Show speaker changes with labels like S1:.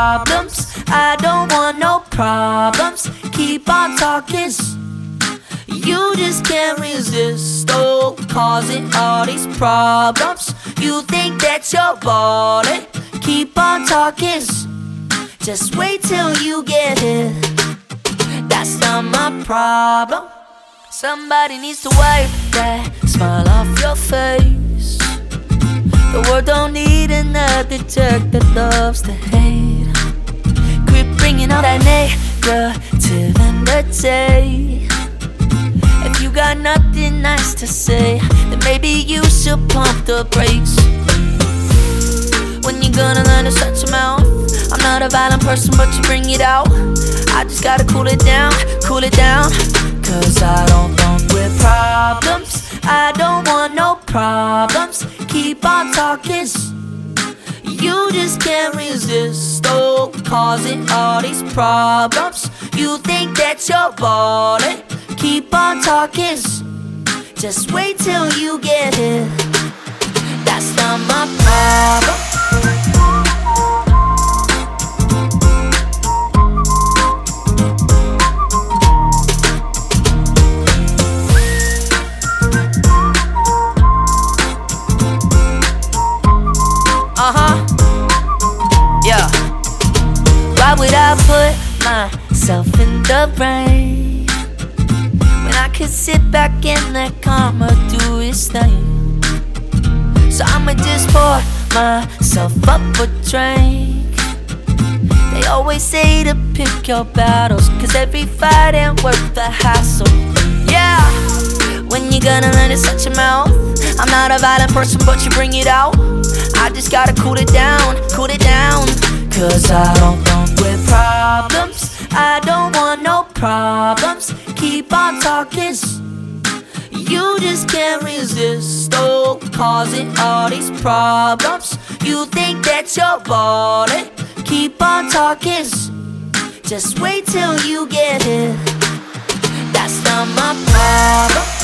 S1: problems. I don't want no problems. Keep on talking. You just can't resist, oh, causing all these problems. You think that you're ballin', keep on talking. Just wait till you get hit. That's not my problem. Somebody needs to wipe that smile off your face. The world don't need another jerk that loves to hate. Quit bringing all that negative energy. If you got nothing nice to say, then maybe you should pump the brakes. When you gonna learn to shut your mouth? I'm not a violent person, but you bring it out. I just gotta cool it down, cool it down. Cause I don't want with problems. I don't want no problems. Keep on talking. You just can't resist, oh, causing all these problems. You think that you're ballin', keep on talking. Just wait till you get hit. That's not my problem. Yeah. Why would I put myself in the rain when I could sit back and let karma do its thing? So I'ma just pour myself up a drink. They always say to pick your battles, cause every fight ain't worth the hassle. Yeah. When you gonna learn to shut your mouth? I'm not a violent person, but you bring it out. I just gotta cool it down, cool it down. Cause I don't want with problems. I don't want no problems. Keep on talking. You just can't resist, oh, causing all these problems. You think that you're ballin', keep on talking. Just wait till you get hit. That's not my problem.